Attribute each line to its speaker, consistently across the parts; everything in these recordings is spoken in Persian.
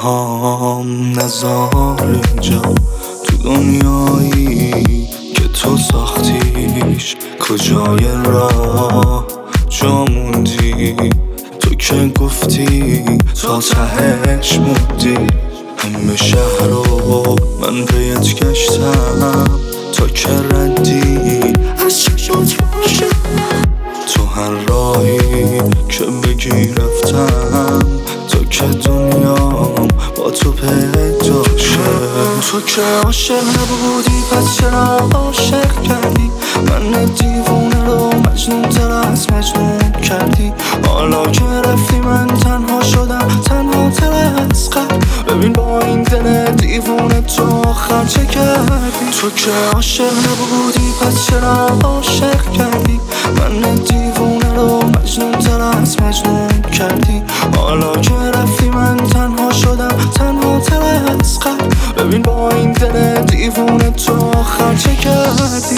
Speaker 1: پاهام نذار اینجا تو دنیایی که تو ساختیش، کجای راه جا موندی؟ تو که گفتی تا تهش موندی. همه شهر رو من پیت گشتم تا که ردی از چشمات باشه. تو هر راهی که بگی رفتم تا که دنیام با تو پیدا شه. تو که عاشق نبودی پس چرا عاشق کردی؟ من دیوونه رو مجنون تر از مجنون کردی. حالا که رفتی من تنها شدم، تنها تر از قبل. ببین با این دل دیوونه تو آخر چه کردی؟ تو که عاشق نبودی پس چرا عاشق کردی؟ من دیوونه رو مجنون تر از مجنون کردی. حالا که رفتی من تنها شدم، تنها تر از قبل. ببین با این دل دیوونه تو آخر چه کردی؟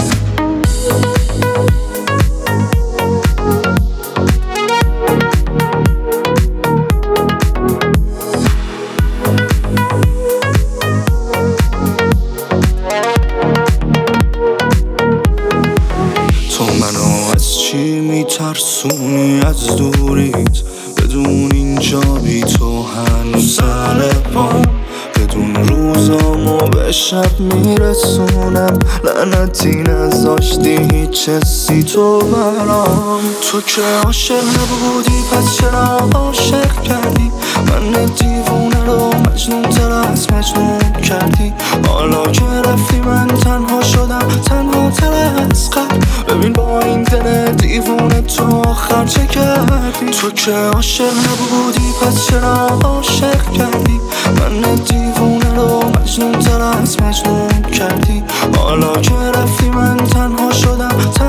Speaker 1: تو منو از چی میترسونی؟ از دوریت بدون اینجا بی تو هنوز سر پام. بدون روزامو به شب میرسونم، لعنتی نذاشتی هیچ حسی تو برام. تو که عاشق نبودی پس چرا عاشق کردی؟ من دیوونه رو مجنون تر از مجنون کردی. حالا که رفتی من تنها شدم، تنها تر از قبل. ببین با این دل دیوونه تو آخر چه کردی؟ تو که عاشق نبودی پس چرا عاشق کردی؟ من دیوونه رو مجنون تر از مجنون کردی. حالا که رفتی من تنها شدم.